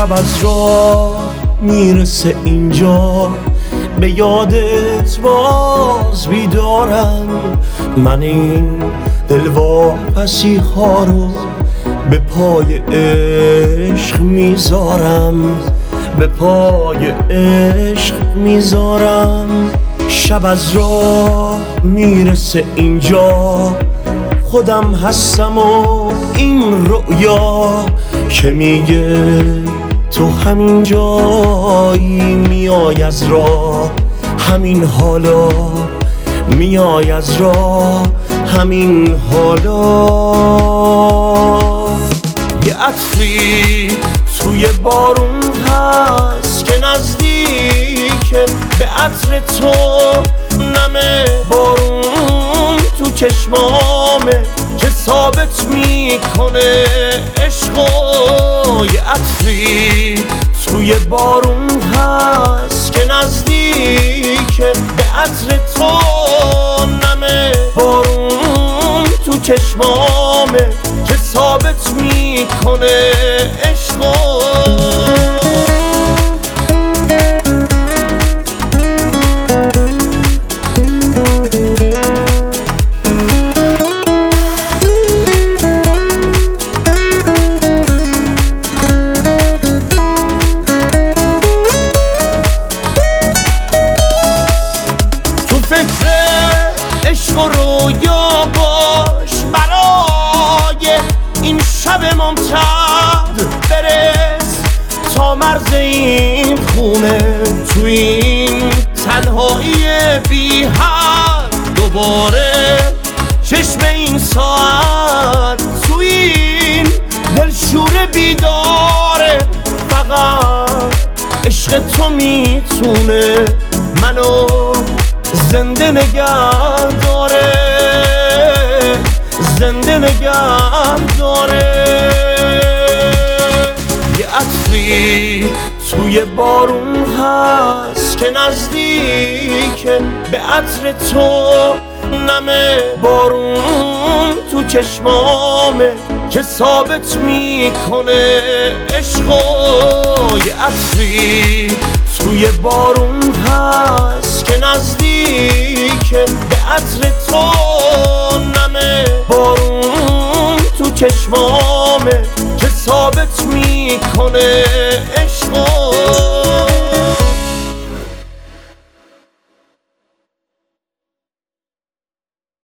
شب از راه میرسه اینجا، به یادت باز بیدارم. من این دلواپسی ها رو به پای عشق میذارم، به پای عشق میذارم. شب از راه میرسه اینجا، خودم هستم و این رؤیا که میگه تو همین جایی، میای از راه همین حالا، میای از راه همین حالا. یه عطری توی بارون هست که نزدیکه به عطر تو، نم بارون تو چشمامه که ثابت میکنه عشقو. یه عطری توی بارون هست که نزدیکه به عطر تو، نم بارون تو چشمامه که ثابت میکنه عشقو. عشق و رویا باش برای این شب ممتد، برس تا مرز این خونه، تو این تنهایی بی حد. دوباره چشم این ساعت تو این دلشور بیداره، فقط عشق تو میتونه منو زنده نگه داره، زنده نگه داره. یه عطری توی بارون هست که نزدیکه به عطر تو، نم بارون تو چشمامه که ثابت میکنه عشقو. یه عطری توی بارون هست که نزدیکه به عطر تو، نم بارون تو چشمام